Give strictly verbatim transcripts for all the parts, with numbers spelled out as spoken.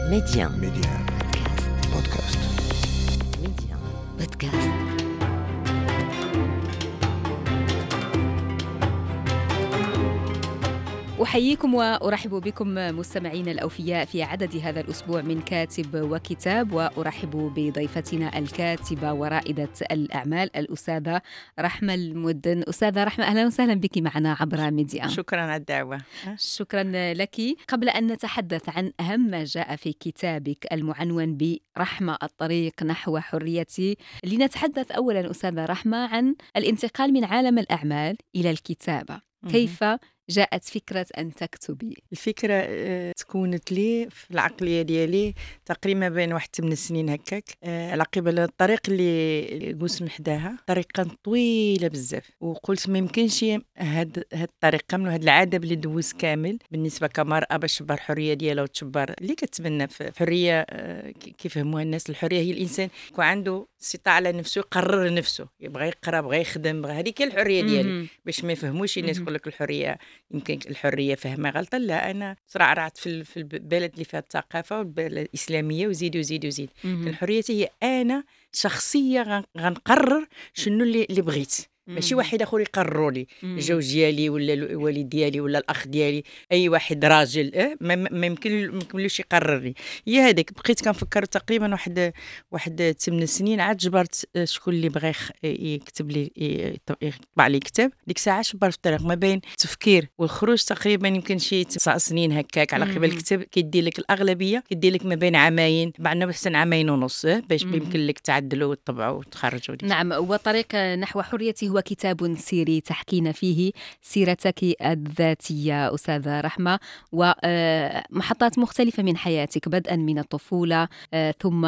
Média. Média. Podcast. Média. Podcast. أحييكم وأرحب بكم مستمعين الأوفياء في عدد هذا الأسبوع من كاتب وكتاب، وأرحب بضيفتنا الكاتبة ورائدة الأعمال الأستاذة رحمة المدن. أستاذة رحمة، أهلا وسهلا بك معنا عبر ميديا. شكرا على الدعوة. شكرا لك. قبل أن نتحدث عن أهم ما جاء في كتابك المعنون برحمة الطريق نحو حريتي، لنتحدث أولا أستاذة رحمة عن الانتقال من عالم الأعمال إلى الكتابة. كيف جاءت فكرة أن تكتبي؟ الفكرة آه، تكونت لي في العقلية ديالي تقريبا بين واحد ثمان سنين هكاك، آه، على قبل الطريق اللي قوس نحداها طريقة طويلة بزاف، وقلت ما يمكنش هاد هاد الطريق كامل وهاد العذاب اللي دوز كامل بالنسبة كمرأة باش تشبر الحرية ديالها وتشبر اللي كتبنى في حرية. آه، كيفهموها الناس الحرية هي الإنسان يكون عنده استطاعة على نفسه، يقرر نفسه، يبغى يقرا، بغى يخدم، بغى، هذيك هي الحرية ديالي. باش ما يفهموش الناس يقول لك الحرية يمكن الحريه فهمها غلطه. لا، انا صرعرعت في في البلد اللي فيها الثقافه والبلد الاسلاميه وزيد وزيد وزيد. حريتي هي انا شخصيه غنقرر شنو اللي, اللي بغيت، ماشي واحد اخر يقرروا لي، الزوج ديالي ولا الوالد ديالي ولا الاخ ديالي، اي واحد راجل اه ما يمكن ما يمكنلوش يقرر لي. هي هذيك بقيت كنفكر تقريبا واحد واحد ثمان سنين عاد جبرت شكون اللي بغى يكتب لي يطبع لي كتاب. ديك الساعه شبر في الطريق ما بين التفكير والخروج تقريبا يمكن شي تسع سنين هكاك. على قبل الكتاب كيدير لك الاغلبيه كيدير لك ما بين عامين، بعنا بحسن عامين ونص اه باش يمكن لك تعدلوا وتطبعوا وتخرجوا. نعم، وطريق نحو حريتي هو كتاب سيري تحكين فيه سيرتك الذاتية أستاذة رحمة ومحطات مختلفة من حياتك، بدءا من الطفولة ثم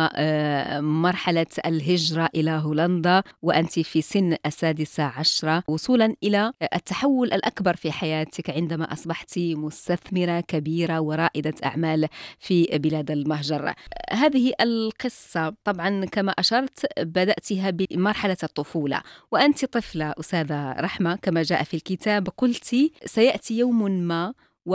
مرحلة الهجرة إلى هولندا وأنت في سن السادسة عشرة، وصولا إلى التحول الأكبر في حياتك عندما أصبحت مستثمرة كبيرة ورائدة أعمال في بلاد المهجر. هذه القصة طبعا كما أشرت بدأتها بمرحلة الطفولة وأنت طفلة أستاذة رحمة، كما جاء في الكتاب قلتي سيأتي يوم ما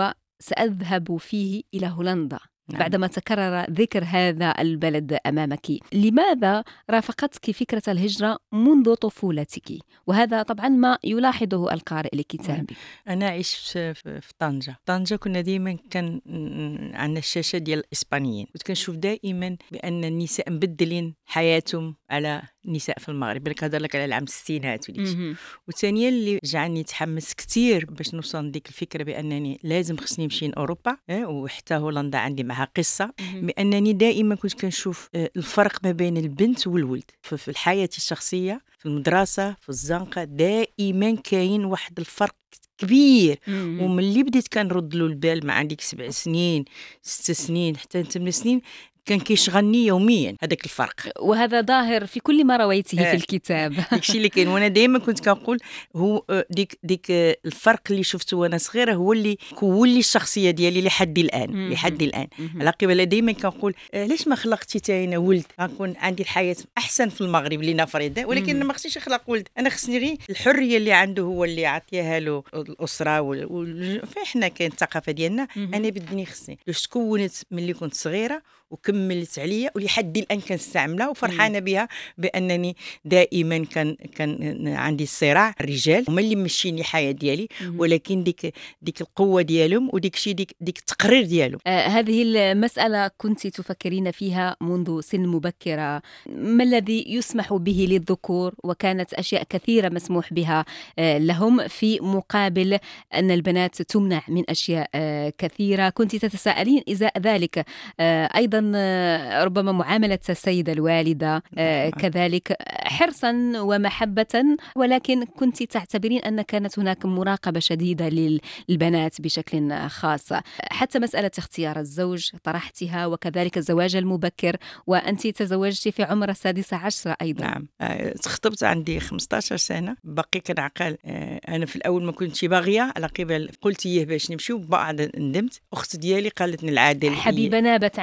وسأذهب فيه إلى هولندا. نعم. بعدما تكرر ذكر هذا البلد أمامك، لماذا رافقتك فكرة الهجرة منذ طفولتك؟ وهذا طبعا ما يلاحظه القارئ لكتابك. أنا عشت في طنجة. طنجة كنا دائما كان عندنا الشاشة ديال الإسبانيين، كنت كنشوف دائما بأن النساء مبدلين حياتهم على النساء في المغرب، بالك هذا لك على العام الستينات وديك. وثانيا اللي جعلني تحمس كثير باش نوصل لديك الفكرة بأنني لازم خصني نمشي لأوروبا اه وحتى هولندا عندي معها قصة، بأنني دائما كنت كنشوف الفرق ما بين البنت والولد في الحياة الشخصية، في المدرسة، في الزنقة، دائما كاين واحد الفرق كبير. ومن اللي بديت كنرد له البال مع عندك سبع سنين ست سنين حتى ثمان سنين كان كيشغلني يوميا هذاك الفرق، وهذا ظاهر في كل ما رويته آه. في الكتاب. داكشي اللي كاين. وانا دائما كنت كنقول هو ديك ديك الفرق اللي شفته وانا صغيره هو اللي كون لي الشخصيه ديالي لحد الان لحد الان. على قبل دائما كنقول علاش ما خلقتي حتى انا ولد غنكون عندي الحياه احسن في المغرب لنفرض، ولكن ما خصنيش نخلق ولد، انا خصني غير الحريه اللي عنده هو اللي عطيها له الاسره و... فاحنا كاين الثقافه ديالنا. انا بدني خصني باش تكونت ملي كنت صغيره وكملت عليا ولحد الان كنستعملها وفرحانه بها، بانني دائما كان كان عندي الصراع الرجال هما اللي مشيني الحياه ديالي، ولكن ديك ديك القوه ديالهم وديك شي ديك ديك التقرير ديالهم. آه هذه المساله كنت تفكرين فيها منذ سن مبكره، ما الذي يسمح به للذكور وكانت اشياء كثيره مسموح بها آه لهم في مقابل ان البنات تمنع من اشياء آه كثيره، كنت تتساءلين ازاء ذلك؟ آه ايضا ربما معاملة السيدة الوالدة كذلك حرصا ومحبة، ولكن كنت تعتبرين أن كانت هناك مراقبة شديدة للبنات بشكل خاص. حتى مسألة اختيار الزوج طرحتها، وكذلك الزواج المبكر، وأنت تزوجتي في عمر السادسة عشرة أيضا. نعم، تخطبت عندي خمسة عشر سنة، بقي كنعقل. أنا في الأول ما كنتش باغية، على قبل قلت يه باش نمشي وبعد ندمت. أخت ديالي قالت لي العادل حبيبة نابت عنك.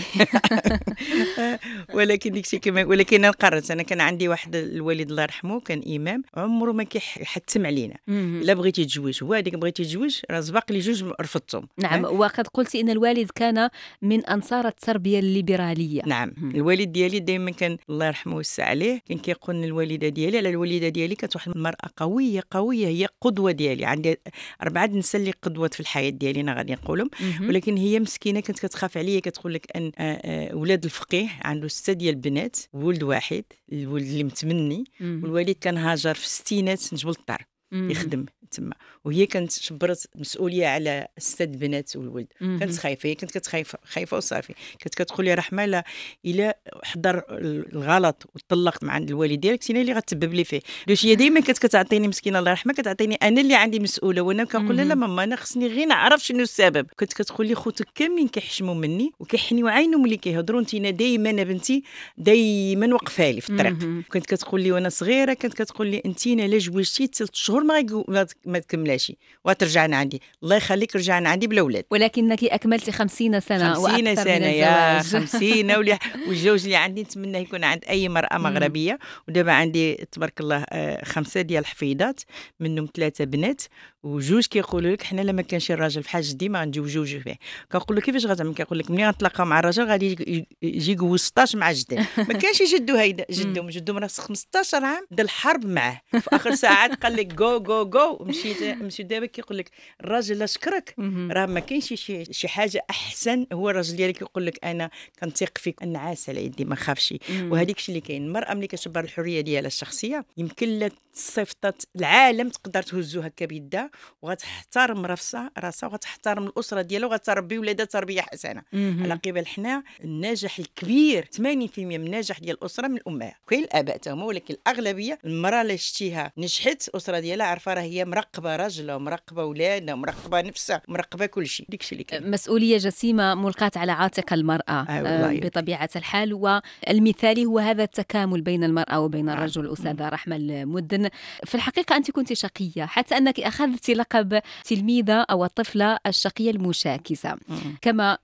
ولكن داكشي كما ولكن انا قررت. انا كان عندي واحد الوالد الله يرحمه كان امام، عمره ما كيحتم علينا الا بغيتي تزوج، هو هذيك بغيتي تزوج راه سبق لي جوج رفضتهم. نعم، وقد قلت ان الوالد كان من انصار التربيه الليبراليه. نعم، الوالد ديالي دائما كان الله يرحمه ويوسع عليه كان كيقول الوالده ديالي على الوالده ديالي كانت واحد المراه قويه قويه، هي قدوه ديالي. عندي اربعه نساء اللي قدوه في الحياه ديالي انا غادي نقولهم، ولكن هي مسكينه كانت كتخاف عليا، كتقول لك ان ولاد الفقيه عنده سته ديال البنات ولد واحد، الولد اللي متمني، والوالد كان هاجر في الستينات نجبل الطار يخدم تما، وهي كانت شبرت مسؤوليه على ست بنات والولد. كانت خايفه، هي كانت كتخايفه خايفه وصافي. كانت كتقول لي رحمه لا الا حضر الغلط وطلقت مع عند الوالد ديالك سينا اللي غتسبب لي فيه. دوش هي دائما كانت كتعطيني مسكينه الله يرحمها، كتعطيني انا اللي عندي مسؤوله، وانا كنقول لها لا ماما انا خصني غير نعرف شنو السبب. كنت كتقول لي خوتك كاملين كيحشموا مني وكيحنيو عينهم ملي كيهضروا، انت دائما بنتي دائما وقفه لي في الطريق. كنت كتقول لي وانا صغيره كانت كتقول لي انت الا جوجتي ثلاث شهور ما ما تكملاشي وترجعنا عندي، الله يخليك رجعنا عندي بلا ولاد. ولكنك اكملتي خمسين سنه خمسين واكثر سنه من يا الزواج. خمسين ولي والزوج اللي عندي نتمنى يكون عند اي مراه مغربيه. ودابا عندي تبارك الله خمسه ديال الحفيضات، منهم ثلاثه بنات وجوج كيقولوا لك حنا لما كانش الراجل في حاجه ديما غنجوجوج فيه. كنقول له كيفاش غتعمل؟ كيقول لك ملي غنتلاقاو مع الراجل غادي يجي يجوز ستطاش مع جده. ما كانش يجدو هيدا جدهم جدهم راه خمسطاش عام دا الحرب معاه. في اخر ساعات قال لك جو جو جو مشيت مشيت دابا كيقول لك الراجل لا شكرك راه ما كاينش شي شي حاجه احسن. هو الراجل ديالك يقول لك انا كنثيق فيك، النعاس على يدي ما خافش. وهذيك الشيء اللي كاين. المراه ملي كتشبر الحريه ديالها الشخصيه يمكن لها صفات العالم تقدر تهزو هكا بيدها، وغتحترم راسها راسها وغتحترم الاسره ديالها وغتربي ولادها تربيه حسنه. على قبل حنا النجاح الكبير ثمانين بالمئة من النجاح ديال الاسره من الامهات، كاين الاباء تاهما، ولكن الاغلبيه المراه اللي شتيها نجحت الاسره ديالها عارفه راه هي مراقبه راجلها ومراقبه ولادها ومراقبه نفسها ومراقبه كل شيء. داكشي اللي كاين. مسؤوليه جسيمه ملقاة على عاتق المراه آه بطبيعه الحال، والمثالي هو هذا التكامل بين المراه وبين الرجل. استاذه رحمه المدن، في الحقيقه انت كنت شقيه حتى انك اخذت لقب تلميذه او الطفله الشقيه المشاكسه. كما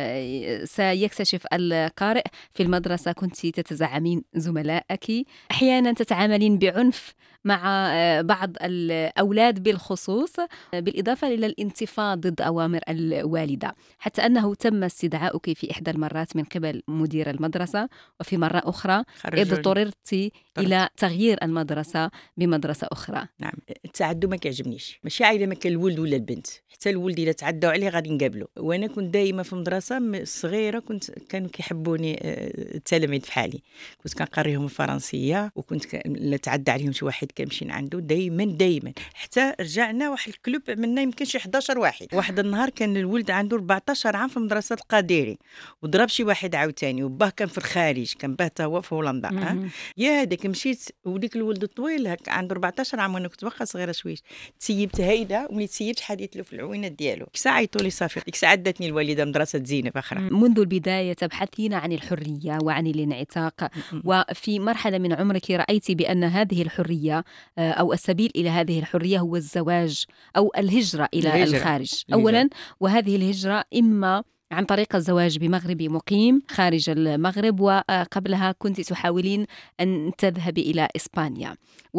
آه سيكتشف القارئ في المدرسه كنت تتزعمين زملائك، احيانا تتعاملين بعنف مع بعض الأولاد بالخصوص، بالإضافة إلى الانتفاض ضد أوامر الوالدة، حتى أنه تم استدعاؤك في إحدى المرات من قبل مدير المدرسة، وفي مرة أخرى إذ اضطررت إلى تغيير المدرسة بمدرسة أخرى. نعم، التعدي ما كيعجبنيش، ماشي عايله ما كان الولد ولا البنت، حتى الولد إذا تعدوا عليه غادي نقابله. وأنا كنت دائما في المدرسة صغيرة كنت كانوا كيحبوني التلاميذ في حالي، كنت كنقريهم الفرنسية، وكنت لا تعدى عليهم شي واحد كنمشي عنده دائما دائما. حتى رجعنا واحد الكلوب منا يمكن شي حداش واحد. واحد النهار كان الولد عنده أربعطاش عام في مدرسة القاديري وضرب شي واحد عاوتاني، وباه كان في الخارج، كان باه هو في هولندا. أه؟ يا هذاك مشيت وديك الولد الطويل هك عنده أربعطاش عام وانا كنت باقا صغيره شويش، تسيبت هيدا وملي تسيبت حديت له في العوينات ديالو. ديك الساعه عيطوا لي صافي، ديك الساعه داتني الوالده مدرسه زينب اخرى. منذ البدايه تبحثين عن الحريه وعن الانعتاق، وفي مرحله من عمرك رايت بان هذه الحريه أو السبيل إلى هذه الحرية هو الزواج أو الهجرة إلى الهجرة. الخارج الهجرة. أولا، وهذه الهجرة إما عن طريق الزواج بمغربي مقيم خارج المغرب، وقبلها كنت تحاولين أن تذهبي إلى إسبانيا،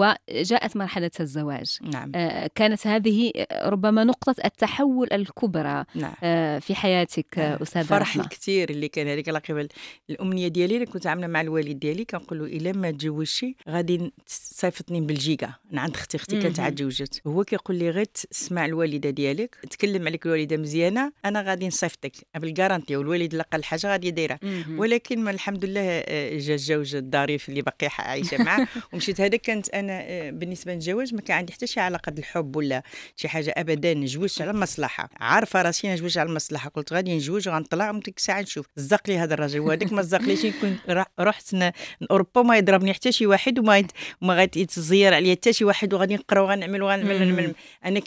وجاءت مرحلة الزواج. نعم. كانت هذه ربما نقطة التحول الكبرى. نعم. في حياتك أستاذة فرح رحمة. الكثير اللي كان هذيك على قبل الأمنية ديالي اللي كنت عاملة مع الوالد ديالي، كنقول له إلا ما تزوجتي غادي تصيفطني بلجيكا، أنا عند أختي أختي كانت عاد تزوجت. هو كيقول لي غير تسمع الوالدة ديالك، تكلم عليك الوالدة مزيانة، أنا غادي نصيفطك بالجارانتي، والوالد لقى الحاجة غادي دايرة. ولكن الحمد لله جا الزوج الظريف اللي باقي عايشة معاه ومشيت. هذا كانت أنا بالنسبة للزواج ما كان عندي حتى شي علاقة الحب ولا شي حاجة أبدا، نجوز على المصلحة، عارفة راسي نجوز على المصلحة. قلت غادي نجوز وغنطلع ومتك ساعة نشوف زق لي هذا الراجل، وهذاك ما زقليش. كنت رحت أوروبا ما يضربني حتى شي واحد، وما وما غادي يتزير عليا حتى شي واحد، وغادي نقرا وغنعمل وغنعمل. أنا كان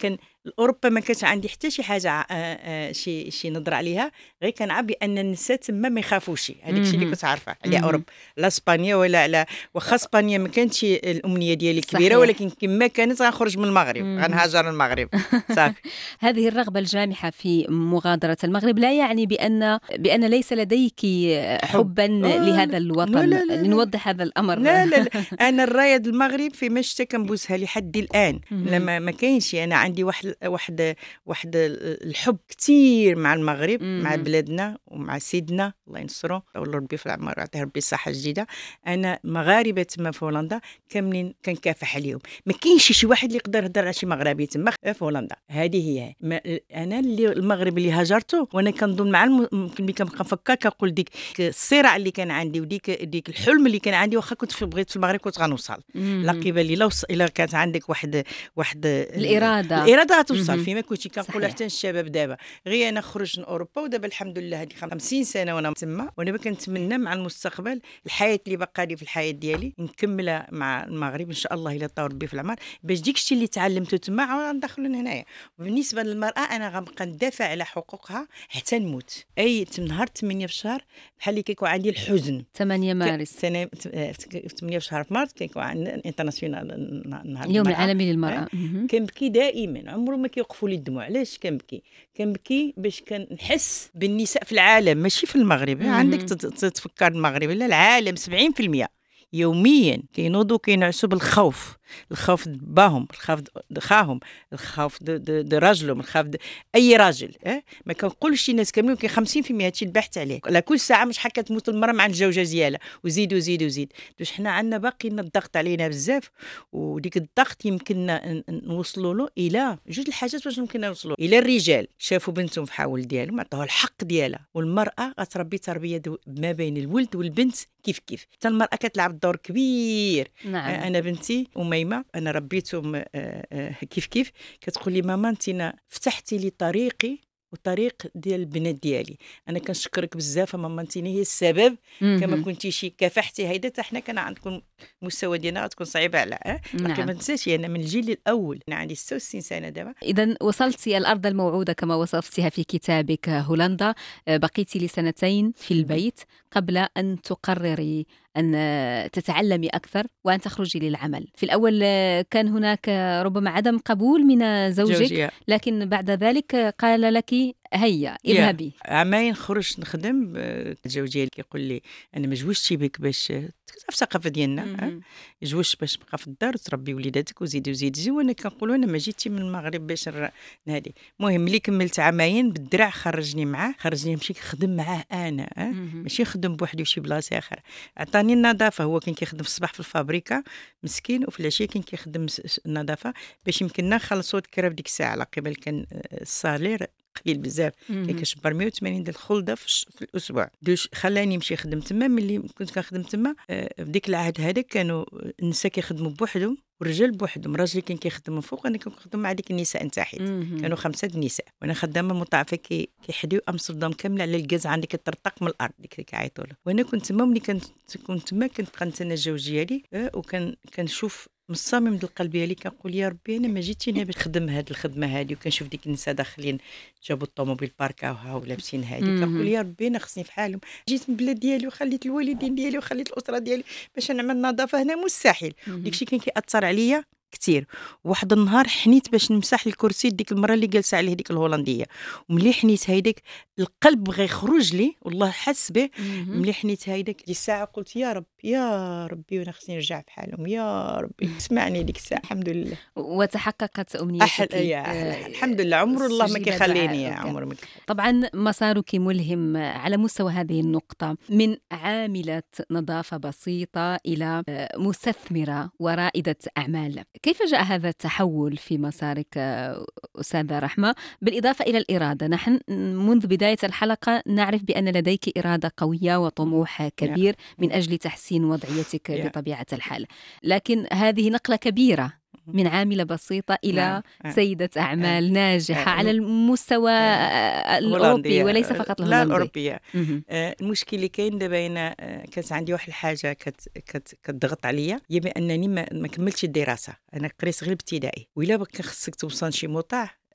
اوروبا ما كانش عندي حتى شي حاجه آه، آه، شي شي نظر عليها، غير كنعرف بان النساء تما ما يخافوش. هذاك الشيء اللي مهم. كنت عارفه على مهم. اوروبا، لا اسبانيا ولا على، واخا اسبانيا ما كانتش الامنيه ديالي كبيره، صحيح. ولكن كما كانت غنخرج من المغرب، مهم. غنهاجر المغرب صافي. هذه الرغبة الجامحة في مغادرة المغرب لا يعني بأن بأن ليس لديك حبا آه، لهذا لا الوطن. لا لا لا. لنوضح هذا الأمر. لا لا لا انا الرايه د المغرب في ما شتا كنبوسها لحد الان. مهم. لما ما كاينش، انا عندي واحد واحد واحد الحب كثير مع المغرب، مع مهم. بلادنا ومع سيدنا الله ينصرو ولا ربي في العمر ويعطيه ربي الصحه الجديده. انا مغاربه تما في هولندا كاملين كنكافح عليهم، ما كاينش شي واحد اللي يقدر يهضر على شي مغربي تما في هولندا. هذه هي ما انا اللي المغرب اللي هاجرته، وانا كنظن مع الم... ملي كنبقى نفكر كنقول ديك الصراع اللي كان عندي وديك ديك الحلم اللي كان عندي، واخا كنت في بغيت في المغرب كنت غنوصل. مهم. لا قبل لي لو الا كانت عندك واحد واحد الإرادة. الاراده غتوصل. مهم. فيما كنتي كنقول صحيح. حتى الشباب دابا، غير انا خرجت من اوروبا ودابا الحمد لله هذه خمسين سنه وانا تما، وانا كنتمنى مع المستقبل الحياه اللي باقا لي في الحياه ديالي نكملها مع المغرب ان شاء الله الا طول ربي في العمر، باش ديك الشيء اللي تعلمته تما عاود ندخلو هنايا. وبالنسبه للمراه انا غنبقى ندافع على حقوقها حتى نموت. اي نهار ثمانية في الشهر بحال اللي كيكون عندي الحزن ثمانية مارس سنه ثمانية في شهر في مارس كيكون عندنا انترناسيونال نهار اليوم المرأة. العالمي للمرأة. مهم. كنبكي دائما، عمره ما كيوقفوا لي الدموع. علاش كنبكي؟ كنبكي باش كنحس بالنساء في العالم، ماشي في المغرب. مهم. عندك تت- تتفكر المغرب، لا العالم سبعين في المية يوميا كينوضوا كينعسوا بالخوف، الخوف د باهم، الخوف د خاهم، الخوف د د- د راجلهم، الخوف د اي راجل. اه ما كنقولش شي ناس كاملين، كاين خمسين في المية هادشي اللي بحثت عليه. على كل ساعه مش حكا تموت المراه مع الزوجه ديالها، وزيد وزيد وزيد. باش حنا عندنا باقي الضغط علينا بزاف، وديك الضغط يمكننا ن- ن- نوصلوا له الى جوج الحاجات. باش يمكن نوصلوا الى الرجال شافوا بنتهم في حول ديالهم عطاوها الحق ديالها، والمراه غتربي تربيه دو- ما بين الولد والبنت كيف كيف. حتى المراه كتلعب دور كبير. نعم. آه، انا بنتي اميمه انا ربيتهم آه، آه، كيف كيف كتقول لي ماما انت فتحتي لي طريقي وطريق ديال البنات ديالي. انا كنشكرك بزاف ماما، انت هي السبب. كما مهم. كنتي شي كافحتي هيدا، حتى حنا كان عندكم المستوى ديالنا غتكون صعيبه على اه لكن نعم. ما تنساش انا من الجيل الاول. انا عندي ستة وستين سنه دابا. إذا وصلت الأرض الموعودة كما وصفتها في كتابك هولندا. آه، بقيت لسنتين في البيت قبل أن تقرري أن آه، تتعلمي أكثر وأن تخرجي للعمل. في الأول آه، كان هناك آه، ربما عدم قبول من زوجك، زوجي لكن بعد ذلك آه، قال لك هيا اذهبي. عامين خرجت نخدم. آه، زوجي كيقول لي انا ما جوجتش بك باش تعرف الثقافه ديالنا، آه، مهم. جوجت باش تبقى في الدار وتربي وليداتك وزيدي وزيدي زي. وانا كنقول انا ما جيتي من المغرب باش نر- هادي. المهم ملي كملت عامين بالدرع خرجني معاه، خرجني نمشي نخدم معاه انا، آه، مهم. ماشي نخدم بوحدي وشي بلاصه اخرى. عطاني النظافه، هو كان كيخدم في الصباح في الفابريكا مسكين، وفي العشيه كان كيخدم س- س- النظافه باش يمكننا نخلصوا الكرا بديك الساعه. على قبل كان آه، الصالير قليل بزاف، كان مهم. كنشبر مية وثمانين ديال الخلده في, الش- في الاسبوع. دوش خلاني نمشي نخدم تما. ملي كنت كنخدم تما آه، في ديك العهد هذاك كانوا النساء كيخدموا بوحدهم والرجال بوحدهم. الراجل كان كيخدم من فوق، انا كنت كنخدم مع ديك النساء نتاحت. مهم. كانوا خمسه د النساء وانا خدامه مطعفه كي كيحديو امستردام كامله على الغاز، عندك كترطق من الارض ديك اللي كيعيطوا له. وانا كنت تما ملي كنت كنت تما كنت كنتسنى الزوج ديالي، آه، وكان كنشوف من الصميم ديال القلب ديالي كنقول يا ربي انا ما جيتش هنا باش نخدم هذه الخدمه هذه. وكنشوف ديك النساء داخلين جابوا الطوموبيل باركاوها ولابسين هذه، مهم. كنقول يا ربي انا خصني في حالهم. جيت من البلاد ديالي وخليت الوالدين ديالي وخليت الاسره ديالي باش نعمل نظافه هنا مستحيل. مهم. داكشي كان كيأثر عليا كثير. واحد النهار حنيت باش نمسح الكرسي ديك المره اللي جالسه عليه ديك الهولنديه، وملي حنيت هيداك القلب بغى يخرج لي والله حس به. مهم. ملي حنيت هيداك ديك الساعه قلت يا رب يا ربي وانا خصني نرجع بحالهم يا ربي. اسمعني ديك الساعه الحمد لله وتحققت أحل أمنيتك. يا آه، الحمد لله. عمر الله ما استجيب كيخليني يا دعائك. عمر ما كيخليني. طبعا مسارك ملهم على مستوى هذه النقطة، من عاملة نظافة بسيطة إلى آه، مستثمرة ورائدة أعمال. كيف جاء هذا التحول في مسارك آه، أستاذة رحمة، بالإضافة إلى الإرادة؟ نحن منذ بداية الحلقة نعرف بأن لديك إرادة قوية وطموح كبير من أجل تحسين وضعيتك Yeah. بطبيعة الحال، لكن هذه نقلة كبيرة من عاملة بسيطة إلى نعم. آه. سيدة أعمال ناجحة آه. على المستوى آه. الأوروبي هولندية. وليس فقط لا الهولندي. الأوروبية. مهم. آه، المشكل اللي كاين دابا هنا، آه، كانت عندي واحد الحاجه كت كت كتضغط عليا، هي بانني ما, ما كملتش الدراسه. انا قريت غير الابتدائي، وإلا بك خصك توصل شي مطاع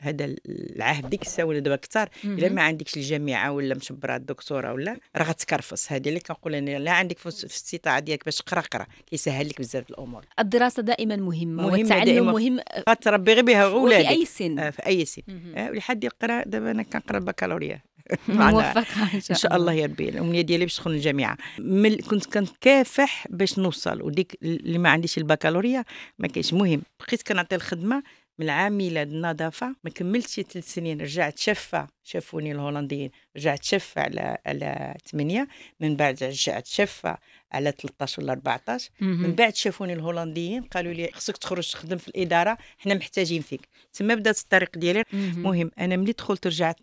هذا العهد ديك الساعه ولا دابا كثار الا ما عندكش الجامعه ولا مشبره الدكتوره ولا راه غتكرفص. هذه اللي كنقول انا لا عندك في الاستطاعه ديالك باش تقرا قرا كيسهل لك بزاف الامور. الدراسه دائما مهمه, مهمة والتعلم دائما. مهم غتربي غير بها اولادك في اي سن. آه في اي سن. مهم. آه ولحد يقرا دابا انا كنقرا البكالوريا موفقه ان ان شاء شاء الله يا ربي. الامنيه ديالي باش ندخل الجامعه. من كنت كنكافح باش نوصل، وديك اللي ما عنديش البكالوريا ما كاينش. مهم بقيت كنعطي الخدمه من عامله النظافه، ما كملتش ثلاث سنين رجعت شفه، شافوني الهولنديين رجعت شفه على على ثمانية، من بعد رجعت شفه على ثلاثطاش ولا أربعطاش. من بعد شافوني الهولنديين قالوا لي خصك تخرج تخدم في الاداره، حنا محتاجين فيك. تما بدات الطريق ديالي. مهم انا ملي دخلت رجعت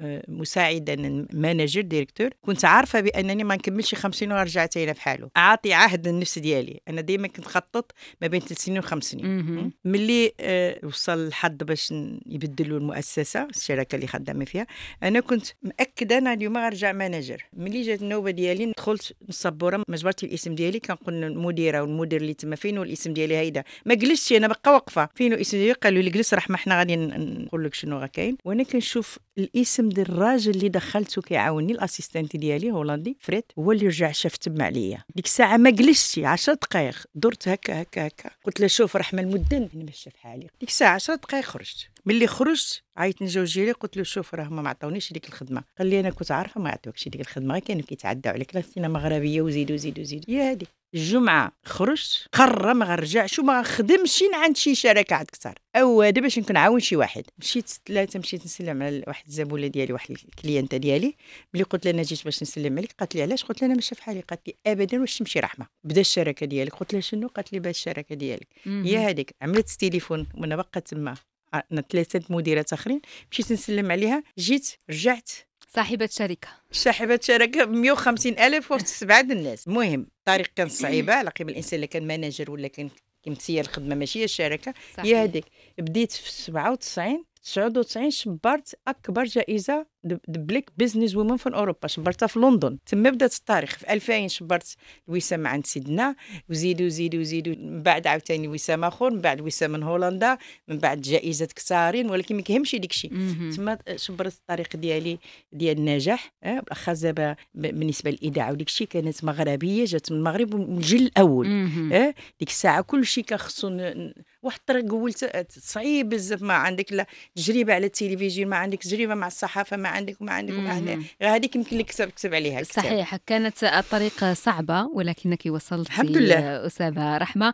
مساعدا مانجر ديريكتور، كنت عارفه بانني ما نكملش خمسين ورجعت تايله في حاله. اعطي عهد للنفس ديالي. انا دائما كنت خطط ما بين ثلاث سنين وخمس سنين. ملي آه وصل الحظ باش يبدلوا المؤسسه الشركه اللي خدامه فيها، انا كنت مأكده انا اليوم غنرجع مانجر. ملي جات النوبه ديالي دخلت الصبوره، ما جبرت الاسم ديالي، كنقول المديره والمدير اللي تما فين والاسم ديالي هيدا، ما جلستش انا بقى واقفه فين الاسم ديالي. قالوا لي جلس رحمه حنا غادي نقول لك شنو غا كاين. وانا كنشوف الاسم ديال الراجل اللي دخلته كيعاوني الاسيستانت ديالي هولندي فريد، هو اللي رجع شاف تما عليا. ديك الساعه ما جلستش عشر دقائق، درت هكا هكا هكا قلت له شوف رحمه المدن انا ماشي في حالي. ديك الساعه عشر دقائق خرجت. ملي خرجت عيط نجوج ديالي قلت له شوف راه ما عطاونيش ديك الخدمه. قال لي انا كنت عارفه ما عطاوكش ديك الخدمه، غير كانوا كيتعداو عليك، لاتينا مغربيه وزيدوا زيدوا زيدوا. يا هذيك الجمعه خرجت قرر ما غنرجعش وما غنخدمش عند شي شركه عاد كثار او هذا باش نكون عاون شي واحد. مشيت ثلاثه مشيت نسلم على واحد الزبوله ديالي، واحد الكليانته ديالي. ملي قلت لها انا جيت باش نسلم عليك، قالت لي علاش؟ قلت لها انا ماشي في حالي. قالت لي ابدا واش تمشي رحمه بدا الشركه ديالك. قلت لها شنو؟ قالت لي بدا الشركه ديالك. هي هذيك عملت التليفون وانا باقا تما، انا ثلاثه مديرات اخرين، مشيت نسلم عليها، جيت رجعت صاحبه شركه صاحبه شركه ب مية وخمسين ألف وسط سبعه الناس. المهم الطريق كان صعيبه على قبل الانسان اللي كان مانجر ولا كان كيمسير الخدمه ماشي هي الشركه. هي هذيك بديت في سبعة وتسعين تسعة وتسعين شبرت اكبر جائزه بليك بيزنس وومن في اوروبا، شبرتها في لندن. تما بدات التاريخ. في ألفين شبرت الوسام عند سيدنا، وزيدوا زيدوا زيدوا. من بعد عاوتاني وسام اخر، من بعد وسام من هولندا، من بعد جائزه كثارين، ولكن ما كيهمش ديك الشيء. تما شبرت الطريق ديالي ديال النجاح. أه بالاخص بالنسبه للاذاعه وديك الشيء كانت مغربيه، جات من المغرب من الجيل الاول. أه ديك الساعه كل شيء كخصو واحد الطريق قولت صعيب بزاف. ما عندك لا تجربه على التلفزيون، ما عندك تجربه مع الصحافه، ما عندك وما عندك وما عندك هذيك يمكن لك تكتب تكتب عليها الكتاب. صحيح كانت الطريق صعبه ولكنك وصلت الحمد لله. أستاذة رحمة.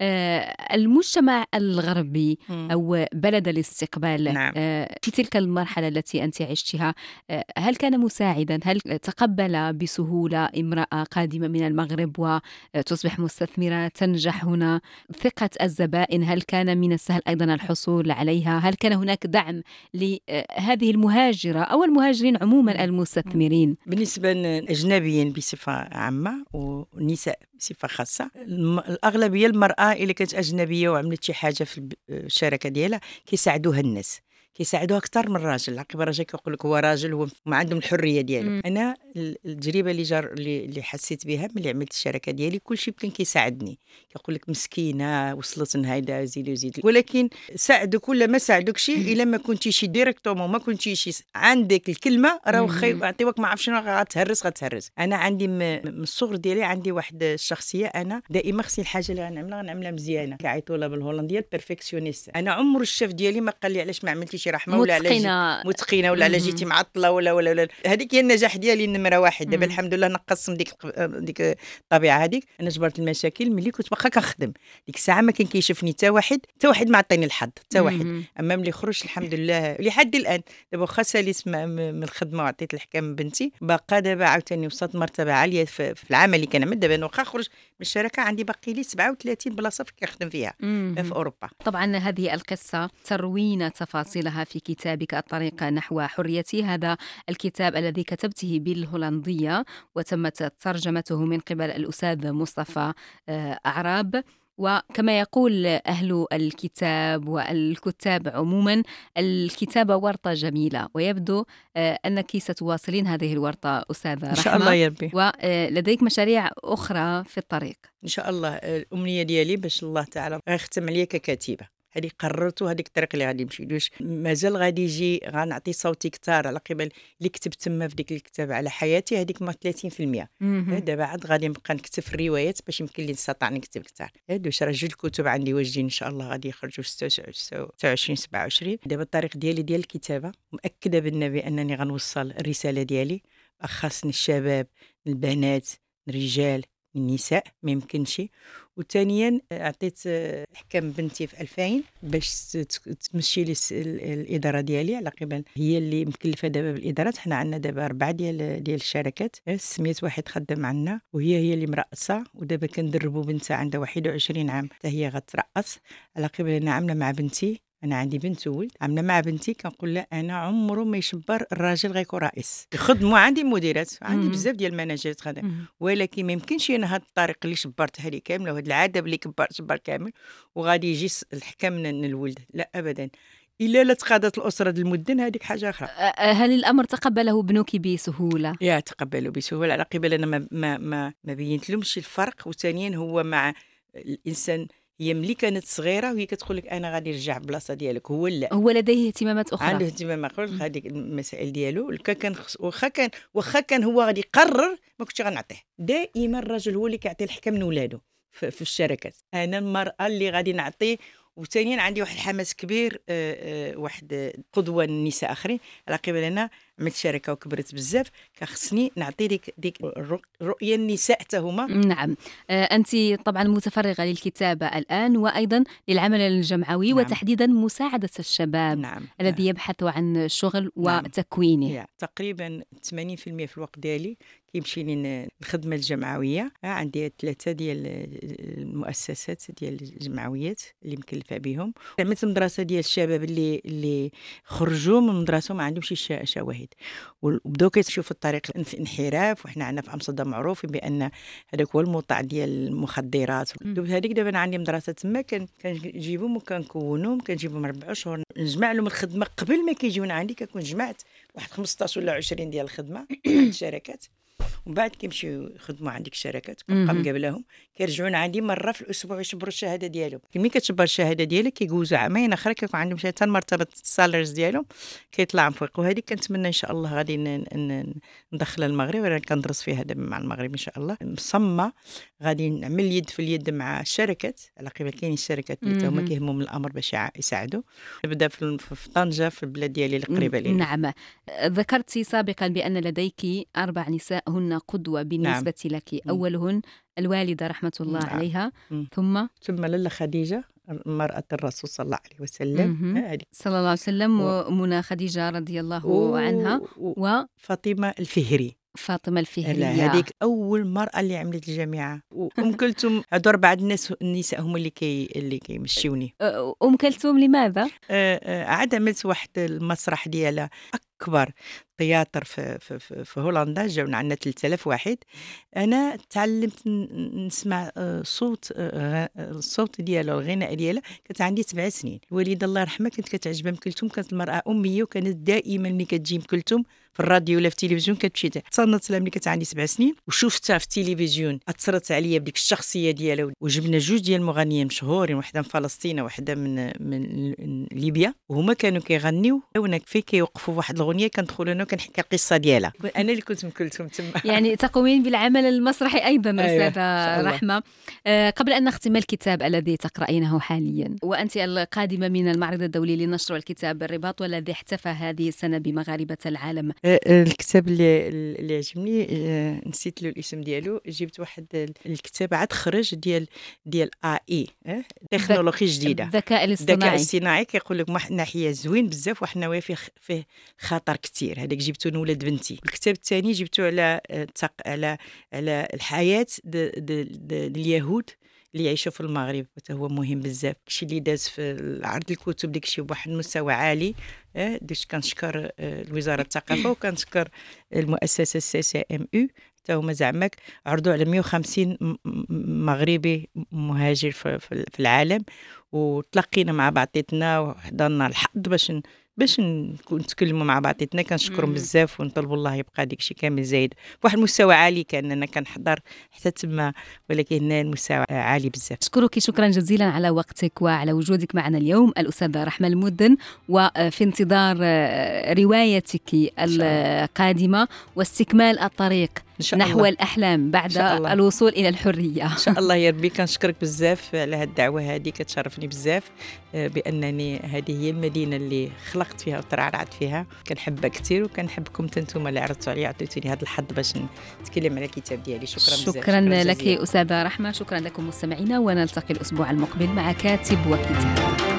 آه المجتمع الغربي مم. أو بلد الاستقبال، نعم. آه في تلك المرحلة التي أنت عشتها، آه هل كان مساعدا؟ هل تقبل بسهولة امرأة قادمة من المغرب وتصبح مستثمرة تنجح هنا؟ ثقة الزبائن هل كان من السهل أيضا الحصول عليها؟ هل كان هناك دعم لهذه المهاجرة أو المهاجرين عموما المستثمرين؟ بالنسبة للأجنبيين بصفة عامة والنساء بصفة خاصة، الأغلبية المرأة اللي كانت أجنبية وعملت شي حاجة في الشركة ديالها كيساعدوها الناس، كيساعدوها اكثر من الراجل. عقب الراجل كيقول لك هو راجل، هو ما عندهم الحريه ديالو. مم. انا التجربه اللي جار اللي حسيت بها ملي عملت الشركه ديالي، كل شيء كان كيساعدني. كيقول لك مسكينه وصلت لهيدا زيد وزيد، ولكن ساعدك ولا ما ساعدك شيء الا ما كنتيش ديريكتومون، ما كنتيش عندك الكلمه، راه خي يعطيوك ما عرف شنو غتهرس غتهرس. انا عندي من الصغر ديالي عندي واحد الشخصيه، انا دائما خصني الحاجه اللي غنعملها غنعملها مزيانه. كيعيطوا لها بالهولنديه بيرفكسيونيست. انا عمر الشيف ديالي ما قال لي علاش ما عملتيش رحمه ولا متقنة متقنه ولا على جيتي معطله ولا ولا ولا هذيك هي النجاح ديالي النمره واحد. دابا الحمد لله نقصم ديك ديك الطبيعه هذيك. انا جبرت المشاكل ملي كنت باقا كنخدم. ديك الساعه ما كان كيشوفني حتى واحد، حتى واحد ما عطيني الحظ حتى واحد. اما ملي خرجت الحمد لله لحد الان، دابا واخا ساليت من الخدمه وعطيت الحكام بنتي، باقا دابا عاوتاني وصلت مرتبه عاليه في العمل اللي كنعمل. دابا واخا خرج من الشركه عندي باقي لي سبعة وثلاثين بلاصه كنخدم فيها في اوروبا. طبعا هذه القصه تروين تفاصيلها في كتابك الطريق نحو حريتي. هذا الكتاب الذي كتبته بالهولندية وتمت ترجمته من قبل الأستاذ مصطفى أعراب. وكما يقول أهل الكتاب والكتاب عموما، الكتابة ورطة جميلة، ويبدو أنك ستواصلين هذه الورطة أستاذة رحمة إن شاء الله يا ربي. ولديك مشاريع أخرى في الطريق إن شاء الله. الأمنية ديالي باش الله تعالى يختم عليا ككاتبة. هذه قررته هذيك الطريق اللي غادي نمشي دوش مازال غادي يجي غنعطي صوتي كثار على قبل اللي كتبت تما في ديك الكتاب على حياتي هذيك ما ثلاثين بالمئة. دابا عاد غادي نبقى نكتب في الروايات باش يمكن لي نستطيع نكتب كثار. دوش راه جوج الكتب عندي واجدين ان شاء الله غادي يخرجوا ستة وعشرين سبعة وعشرين. دابا الطريق ديالي ديال الكتابه مؤكده بالنا بانني غنوصل الرساله ديالي خاصني الشباب البنات الرجال النساء ما يمكنش. وثانيا عطيت احكام بنتي في ألفين باش تمشي لي الاداره ديالي على قبل هي اللي مكلفه دابا بالادارات. حنا عندنا دابا اربعه ديال ديال الشركات سميت واحد خدام عندنا وهي هي اللي مرأسه ودابا كندربوا بنتها عندها واحد وعشرين عام حتى هي غترأس على قبل. انا عامله مع بنتي انا عندي بنت وولد عامله مع بنتي كنقول لها انا عمره ما يشبر الراجل غيكون رئيس يخدموا عندي مديرات عندي بزاف ديال المناجات خدام ولكن ما يمكنش انا هذا الطريق اللي شبرتها لي كامله وهاد العاده اللي كبرت شبر كامل وغادي يجي الحكم من الولد لا ابدا. الا لا تقادت الاسره د المدن هذيك حاجه اخرى. هل الامر تقبله ابنك بسهوله؟ يا تقبله بسهوله على قبل انا ما ما ما, ما بينت لهمش الفرق. وثانيا هو مع الانسان هي ملي كانت صغيره وهي كتقول لك انا غادي نرجع بلاصه ديالك هو لا هو لديه اهتمامات اخرى عنده اهتمامات اخرى هذيك المسائل ديالو كان واخا كان واخا كان هو غادي يقرر ما كنتش غنعطيه. دائما الرجل هو اللي كيعطي الحكم من ولادو في, في الشركات انا المراه اللي غادي نعطيه. وثانيا عندي واحد الحماس كبير أه أه واحد قدوه النساء اخرين على قبل انا عملت شركه وكبرت بزاف كخصني نعطي ديك ديك الرؤيه النساء حتى هما. نعم آه انت طبعا متفرغه للكتابه الان وايضا للعمل الجمعوي نعم. وتحديدا مساعده الشباب نعم. الذي نعم. يبحث عن شغل نعم. وتكوينه. نعم. تقريبا ثمانين بالمئة في الوقت ديالي كيمشي لي الخدمه الجمعويه. عندي ثلاثه ديال المؤسسات ديال الجمعويات اللي مكلفه بهم. عملت المدرسه ديال الشباب اللي اللي خرجوا من المدرسه ما عندهمش شواهد وبداو كيشوفوا الطريق الانحراف. وحنا عندنا في امستردام معروف بان هذاك هو الموطع ديال المخدرات. هذيك دابا عندي مدرسه تما كان كنجيبهم وكنكونهم كنجيبهم ربع شهور نجمع لهم الخدمه قبل ما كيجيونا عندي كنكون جمعت واحد خمسطاش ولا عشرين ديال الخدمه عند الشركات ومن بعد كيمشيو يخدموا عندك الشركات كنبقى مقابلهم كيرجعون عندي مره في الاسبوع يشبروا الشهاده ديالهم. ملي كتشبر الشهاده ديالك كيجوزوا عامين اخرى كيكون عندهم حتى مرتبه السالاريز ديالهم كيطلع فوق. وهذه كنتمنى ان شاء الله غادي ندخلها المغرب وانا كندرس فيها دابا مع المغرب ان شاء الله مصممه غادي نعمل يد في اليد مع الشركات على قبل كاين الشركات اللي هما كيهمهم الامر باش يساعدوا. نبدا في طنجه في البلاد ديالي القريبه لي. نعم ذكرتي سابقا بان لديك اربع نساء هن قدوه بالنسبه نعم. لك اولهن الوالده رحمه الله نعم. عليها م. ثم ثم لاله خديجه مرأة الرسول صلى الله عليه وسلم صلى الله عليه وسلم ومنى خديجه رضي الله و... عنها وفاطمه الفهري. فاطمه الفهريه هذيك اول مرأة اللي عملت الجامعه. وام كلثوم هادو اربعه الناس النساء هما اللي كي اللي كيمشيوني. ام كلثوم لماذا؟ عاد عملت واحد المسرح ديالها اكبر تياتر في في في, في هولندا جاونا عندنا ثلاثة آلاف واحد. انا تعلمت نسمع صوت الصوت ديالها الغناء ديالها كانت عندي سبع سنين. الوالده الله يرحمها كانت كتعجبها ام كلثوم كانت المراه اميه وكانت دائما ملي كتجي ام كلثوم في الراديو ولا في التلفزيون كتمشي تصنت لها ملي كانت عندي سبع سنين وشفتها في التلفزيون اثرت عليا بديك الشخصيه ديالها. وجبنا جوج ديال المغنيين مشهورين وحده من فلسطين وحده من من ليبيا وهما كانوا كيغنيو وانا كيف كيوقفوا واحد الاغنيه كندخل انا وكنحكي القصه ديالها. انا اللي كنت ام كلثوم تما. يعني تقومين بالعمل المسرحي ايضا استاذه أيوة. رحمه أه قبل ان نختم الكتاب الذي تقرأينه حاليا وانت القادمه من المعرض الدولي للنشر والكتاب بالرباط والذي احتفى هذه السنه بمغاربه العالم. الكتاب اللي اللي عجبني نسيت له الاسم ديالو. جبت واحد الكتاب عاد خرج ديال ديال اي اي تكنولوجيا جديده الذكاء الاصطناعي. الذكاء الاصطناعي كيقول لك واحد ناحيه زوين بزاف واحد النواحي فيه فيه خطر كثير. هذاك جبته لولاد بنتي. الكتاب الثاني جبته على على على الحياه ديال اليهود اللي يعيشوا في المغرب حتى هو مهم بزاف. داكشي اللي داز في عرض الكتب داكشي بواحد المستوى عالي. اه داش كنشكر الوزاره الثقافه وكنشكر المؤسسه سي سي ام او حتى هما زعما عرضوا على مئة وخمسين مغربي مهاجر في, في العالم وتلقينا مع بعضياتنا وحضرنا الحظ باش باش نكون نتكلموا مع بعضياتنا. كنشكرهم بزاف ونطلبوا الله يبقى داكشي كامل زايد بواحد المستوى عالي، كاننا كنحضر حتى تما، ولكن هنا المستوى عالي بزاف. أشكرك شكرا جزيلا على وقتك وعلى وجودك معنا اليوم الأستاذة رحمة المدن، وفي انتظار روايتك القادمة واستكمال الطريق نحو الله. الأحلام بعد الوصول إلى الحرية إن شاء الله يا ربي. كنشكرك بزاف على هاد الدعوة هذه، كتشرفني بزاف بأنني هذه هي المدينة اللي خلقت فيها وترعرعت فيها. كنحبها كثير وكنحبكم نتوما اللي عرضتوا عليا، عطيتوني هذا الحظ باش نتكلم على الكتاب ديالي. شكرا بزاف. شكرا, شكرا لك أستاذة رحمة، شكرا لكم مستمعينا، ونلتقي الأسبوع المقبل مع كاتب وكتاب.